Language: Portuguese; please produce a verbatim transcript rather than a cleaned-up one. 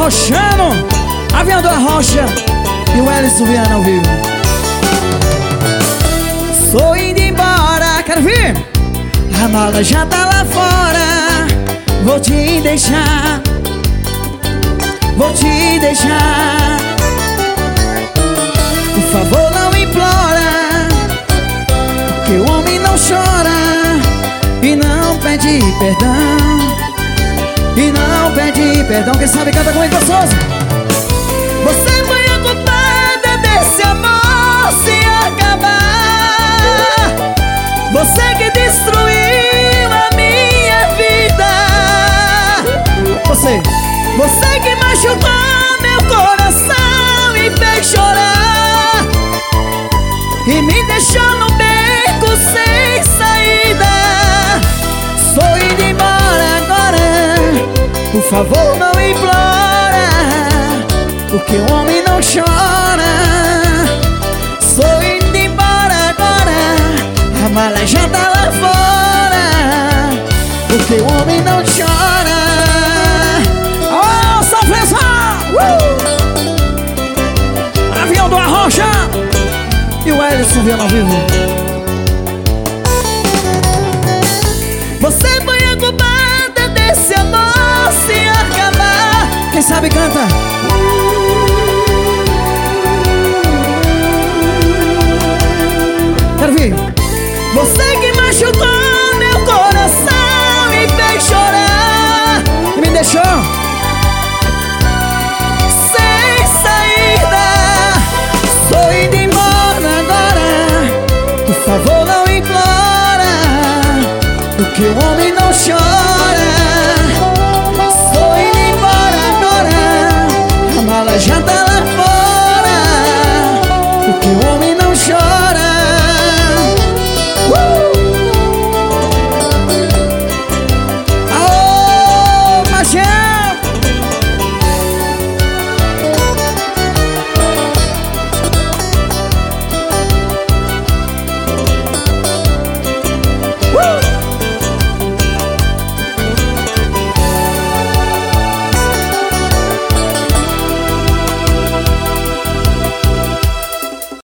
arrochando, Avião do Arrocha e o Ellison Viana ao vivo. Sou indo embora, quero vir. A mala já tá lá fora. Vou te deixar, vou te deixar. Por favor, não implora, porque o homem não chora e não pede perdão, e não pede perdão. Quem sabe canta comigo gostoso. Você foi a culpada desse amor se acabar. Você que destruiu a minha vida. Você, você que machucou meu coração e fez chorar e me deixou no beco sem saída. Sou indo embora agora, por favor não implora, porque o homem não chora. Sou indo embora agora, a mala já tá lá fora, porque o homem não chora. Oh, São Francisco! Uh! Avião do Arrocha e o Ellison Viana ao vivo. Você foi a culpada desse amor se acabar. Quem sabe canta. Quero ver. Você que machucou meu coração e fez chorar e me deixou sem saída. Sou indo embora agora, por favor não implora, porque o homem não chora.